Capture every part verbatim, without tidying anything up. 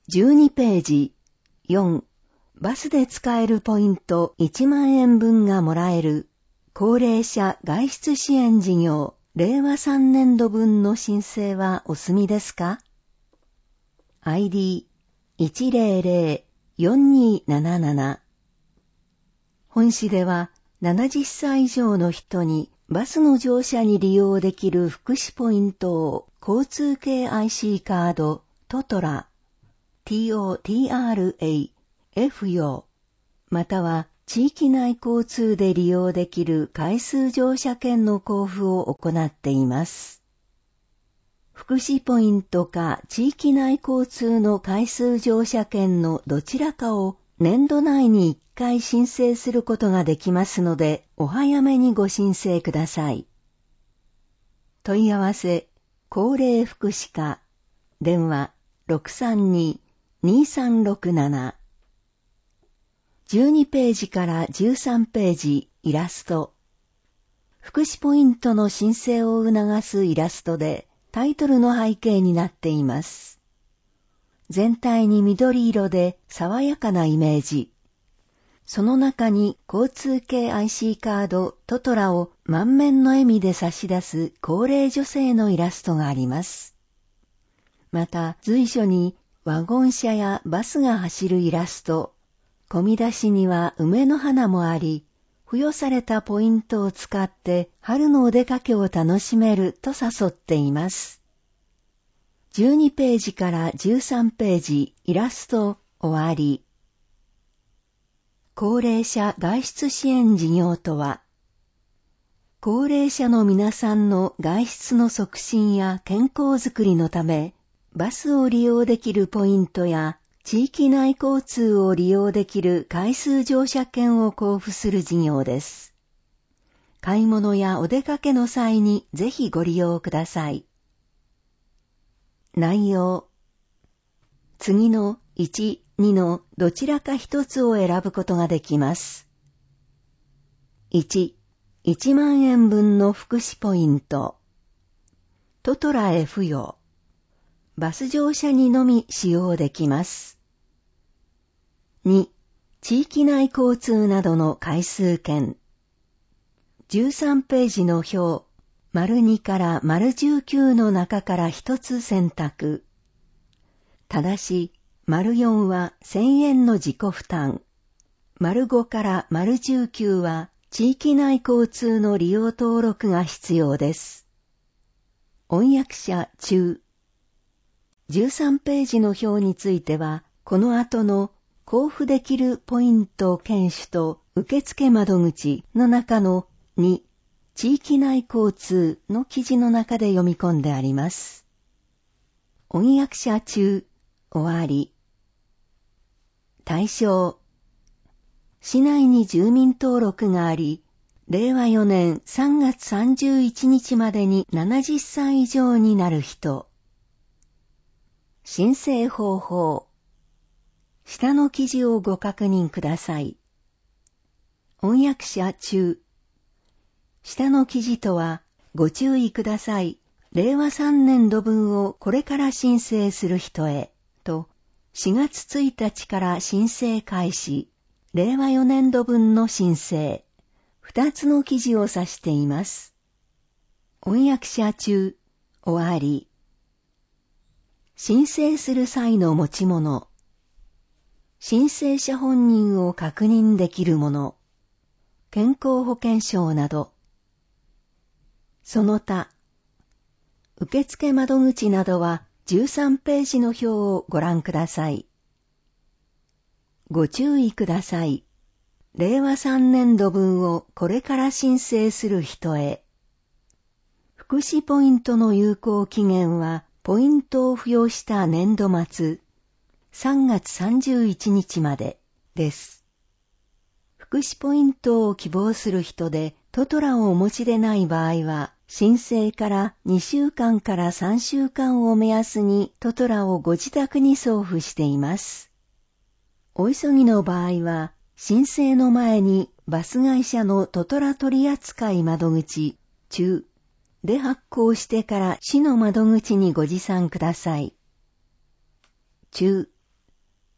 じゅうにページよん、バスで使えるポイントいちまんえんぶんがもらえる高齢者外出支援事業れいわさんねんどぶんの申請はお済みですか？ アイディーいちぜろぜろよんにーなななな。本市ではななじゅっさい以上の人にバスの乗車に利用できる福祉ポイントを交通系 アイシー カードトトラ トトラ F 用または地域内交通で利用できる回数乗車券の交付を行っています。福祉ポイントか地域内交通の回数乗車券のどちらかを年度内にいっかい申請することができますので、お早めにご申請ください。問い合わせ、高齢福祉課、電話 ろくさんにーにーさんろくなな。じゅうにページからじゅうさんページイラスト。福祉ポイントの申請を促すイラストでタイトルの背景になっています。全体に緑色で爽やかなイメージ。その中に交通系 アイシー カードトトラを満面の笑みで差し出す高齢女性のイラストがあります。また随所にワゴン車やバスが走るイラスト、込み出しには梅の花もあり、付与されたポイントを使って春のお出かけを楽しめると誘っています。じゅうにページからじゅうさんページイラスト終わり。高齢者外出支援事業とは、高齢者の皆さんの外出の促進や健康づくりのため、バスを利用できるポイントや地域内交通を利用できる回数乗車券を交付する事業です。買い物やお出かけの際にぜひご利用ください。内容。次のいち、にのどちらか一つを選ぶことができます。いち、いちまんえんぶんの福祉ポイント。トトラへ付与。バス乗車にのみ使用できます。に、地域内交通などの回数券。じゅうさんページの表、丸にから丸じゅうきゅうの中から一つ選択。ただし、丸よんはせんえんの自己負担。丸ごから丸じゅうきゅうは地域内交通の利用登録が必要です。翻訳者中。じゅうさんページの表については、この後の交付できるポイント検取と受付窓口の中のに、地域内交通の記事の中で読み込んであります。翻訳者中、終わり。対象。市内に住民登録があり、れいわよねんさんがつさんじゅういちにちまでにななじゅっさい以上になる人。申請方法。下の記事をご確認ください。翻訳者中。下の記事とは、ご注意ください。れいわさんねんどぶんをこれから申請する人へ、と、しがつついたちから申請開始、れいわよねんどぶんの申請、二つの記事を指しています。翻訳者中、終わり。申請する際の持ち物。申請者本人を確認できるもの。健康保険証など。その他。受付窓口などはじゅうさんページの表をご覧ください。ご注意ください。れいわさんねんどぶんをこれから申請する人へ。福祉ポイントの有効期限は、ポイントを付与した年度末、さんがつさんじゅういちにちまでです。福祉ポイントを希望する人で、トトラをお持ちでない場合は、申請からにしゅうかんからさんしゅうかんを目安にトトラをご自宅に送付しています。お急ぎの場合は、申請の前にバス会社のトトラ取扱窓口、中で発行してから市の窓口にご持参ください。中、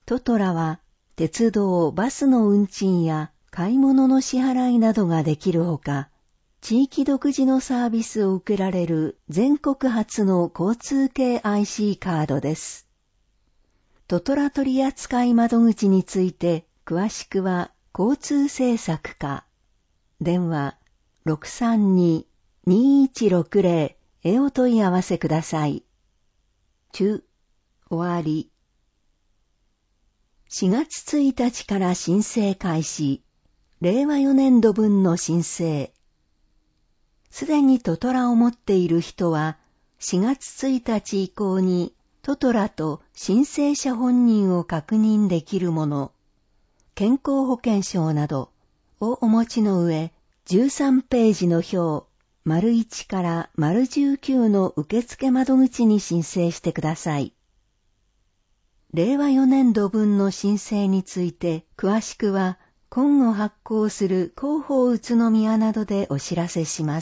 トトラは鉄道、バスの運賃や買い物の支払いなどができるほか、地域独自のサービスを受けられる全国初の交通系 アイシー カードです。トトラ取扱窓口について詳しくは交通政策課、電話 ろくさんに にいちろくぜろ へお問い合わせください。中、終わり。しがつついたちから申請開始。れいわよねんど分の申請。すでにトトラを持っている人は、しがつついたち以降にトトラと申請者本人を確認できるもの、健康保険証などをお持ちの上、じゅうさんページの表、丸いちから丸じゅうきゅうの受付窓口に申請してください。れいわよねんど分の申請について詳しくは今後発行する広報宇都宮などでお知らせします。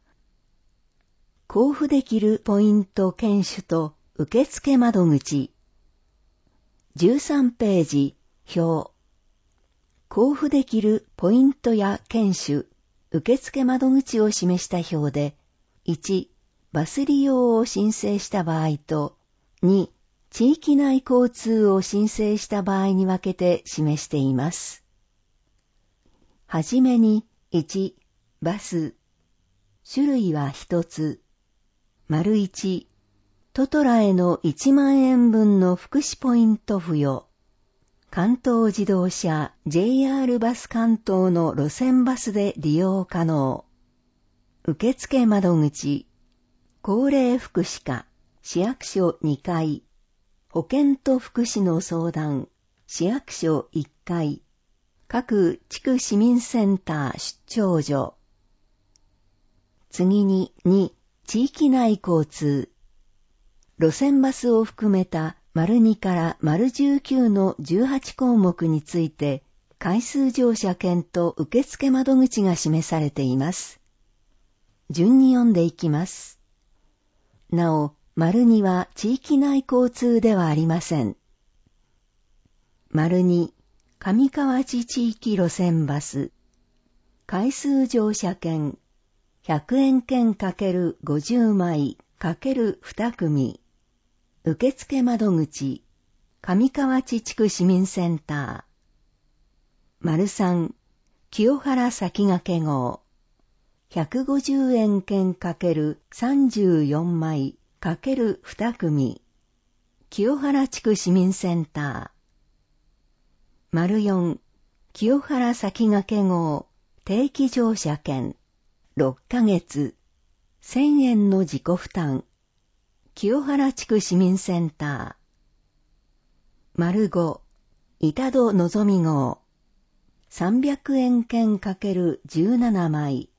交付できるポイント検取と受付窓口。じゅうさんページ表。交付できるポイントや検取、受付窓口を示した表で、いち、バス利用を申請した場合と、に、地域内交通を申請した場合に分けて示しています。はじめに、いち、バス。種類はひとつ。丸いち、トトラへのいちまんえん分の福祉ポイント付与。関東自動車 ジェイアール バス関東の路線バスで利用可能。受付窓口。高齢福祉課、市役所にかい。保健と福祉の相談、市役所いっかい。各地区市民センター出張所。次にに、地域内交通。路線バスを含めた丸にから丸じゅうきゅうのじゅうはちこうもくについて、回数乗車券と受付窓口が示されています。順に読んでいきます。なお、丸には地域内交通ではありません。丸に、上河内地域路線バス。回数乗車券。ひゃくえん券 ×ごじゅうまい ×に 組。受付窓口。上河内地区市民センター。丸さん、清原先駆号。ひゃくごじゅうえん券 ×さんじゅうよんまい ×に 組。清原地区市民センター。丸よん、清原先駆号。定期乗車券。ろっかげつ。せんえんの自己負担。清原地区市民センター。丸ご、板戸のぞみ号。さんびゃくえん券 ×じゅうななまい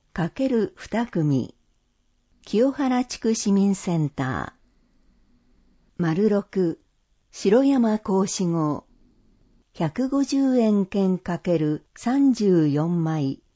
×に 組。清原地区市民センター。丸ろく、城山格子号。ひゃくごじゅうえん券 ×さんじゅうよんまい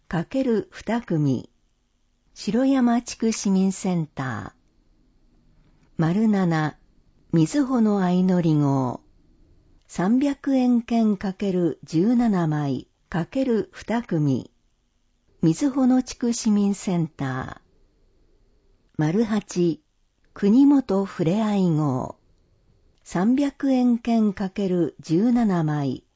×に 組。城山地区市民センター。丸なな、水穂の相乗り号。さんびゃくえん券 ×じゅうななまい ×に 組。水穂の地区市民センター。丸はち、国本ふれあい号。さんびゃくえん券 ×じゅうななまい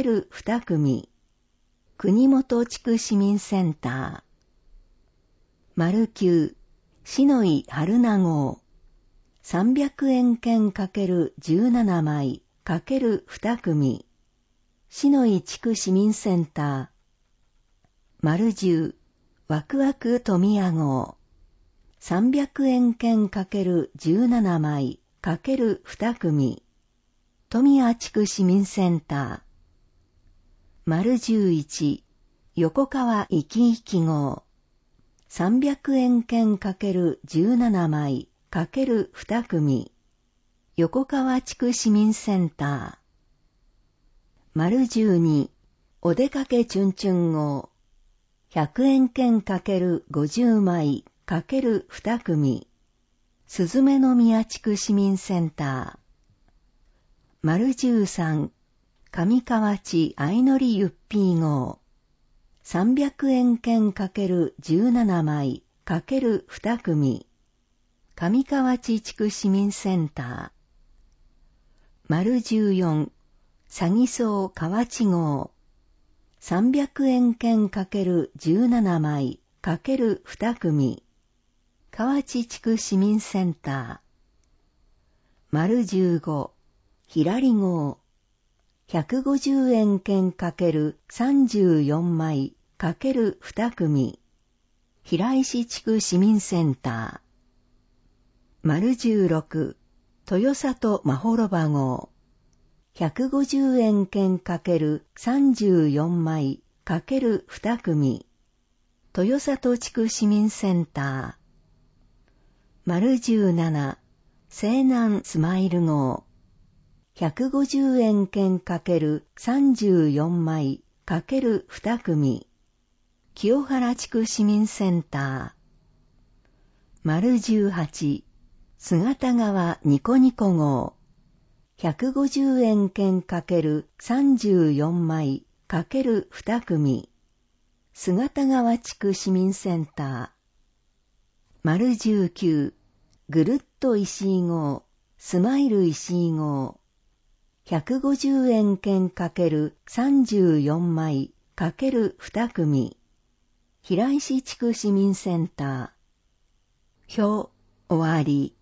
×に 組。国本地区市民センター。丸きゅう、篠井春名号。さんびゃくえん券 ×じゅうななまい ×に 組。篠井地区市民センター。丸じゅう、ワクワク富谷号。さんびゃくえん券 ×じゅうななまい ×に 組。富谷地区市民センター。丸じゅういち、横川いきいき号。さんびゃくえん券 ×じゅうななまい ×に 組。横川地区市民センター。丸じゅうに、お出かけチュンチュン号。ひゃくえん券 ×ごじゅうまい ×に 組。すずめの宮地区市民センター。丸じゅうさん、 上河内相乗りゆっぴー号。さんびゃくえん券 ×じゅうなな 枚 ×に 組。上河内地区市民センター。丸じゅうよん、詐欺荘河内号。さんびゃくえん券 ×じゅうなな 枚 ×に 組。河内地区市民センター。丸じゅうご、ひらり号。ひゃくごじゅうえん券 ×さんじゅうよん 枚 ×に 組。平石地区市民センター。丸じゅうろく、豊里まほろば号。ひゃくごじゅうえん券 ×さんじゅうよん 枚 ×に 組。豊里地区市民センター。丸じゅうなな、西南スマイル号。ひゃくごじゅうえん券 ×さんじゅうよん 枚 ×に 組。清原地区市民センター。丸じゅうはち、姿川ニコニコ号。ひゃくごじゅうえん券 ×さんじゅうよん 枚 ×に 組。姿川地区市民センター。丸じゅうきゅう、ぐるっと石井号。スマイル石井号。ひゃくごじゅうえん券 ×さんじゅうよん 枚 ×に 組。平石地区市民センター。表、終わり。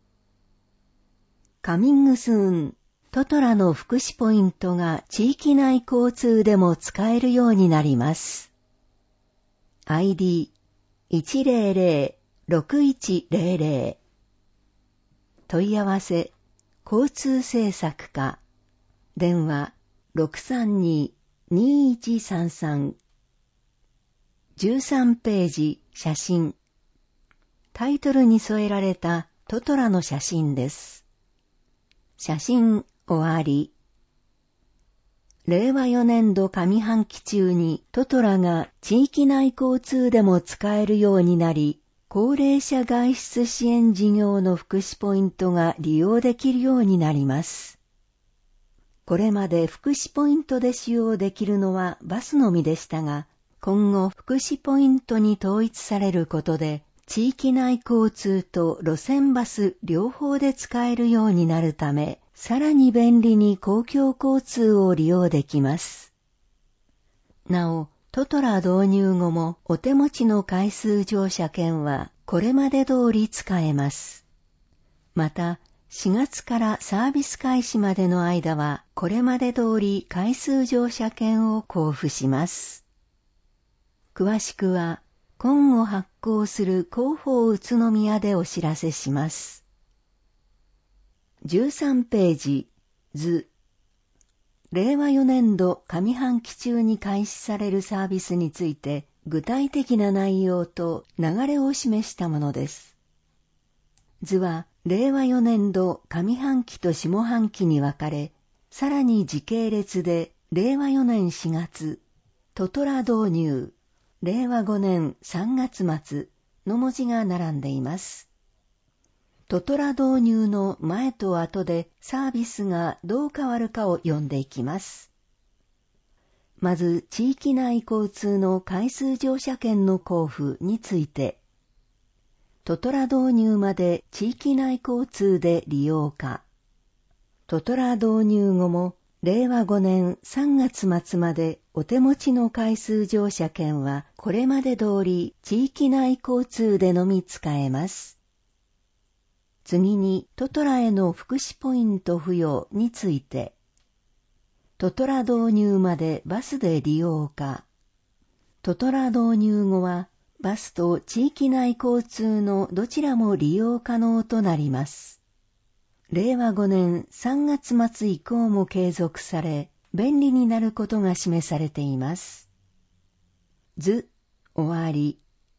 カミングスーン、トトラの福祉ポイントが地域内交通でも使えるようになります。アイディー いちぜろぜろ ろくいちぜろぜろ。問い合わせ、交通政策課。電話 ろくさんに にいちさんさん。じゅうさんページ、写真。タイトルに添えられたトトラの写真です。写真終わり。れいわよねんど上半期中にトトラが地域内交通でも使えるようになり、高齢者外出支援事業の福祉ポイントが利用できるようになります。これまで福祉ポイントで使用できるのはバスのみでしたが、今後福祉ポイントに統一されることで、地域内交通と路線バス両方で使えるようになるため、さらに便利に公共交通を利用できます。なお、トトラ導入後もお手持ちの回数乗車券はこれまで通り使えます。また、しがつからサービス開始までの間はこれまで通り回数乗車券を交付します。詳しくは今後発行する広報宇都宮でお知らせします。じゅうさんページ図。れいわよねんど上半期中に開始されるサービスについて具体的な内容と流れを示したものです。図はれいわよねんど上半期と下半期に分かれ、さらに時系列でれいわよねんしがつ、トトラ導入、れいわごねんさんがつ末の文字が並んでいます。トトラ導入の前と後でサービスがどう変わるかを読んでいきます。まず、地域内交通の回数乗車券の交付について、トトラ導入まで地域内交通で利用か。トトラ導入後もれいわごねんさんがつ末までお手持ちの回数乗車券はこれまで通り地域内交通でのみ使えます。次にトトラへの福祉ポイント付与について、トトラ導入までバスで利用か。トトラ導入後はバスと地域内交通のどちらも利用可能となります。れいわごねんさんがつ末以降も継続され、便利になることが示されています。図、終わり。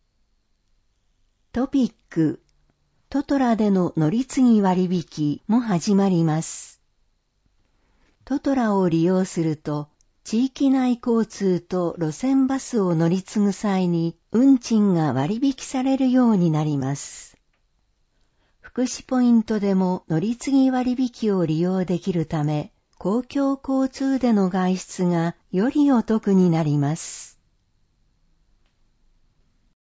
トピック、トトラでの乗り継ぎ割引も始まります。トトラを利用すると、地域内交通と路線バスを乗り継ぐ際に運賃が割引されるようになります。福祉ポイントでも乗り継ぎ割引を利用できるため、 公共交通での外出がよりお得になります。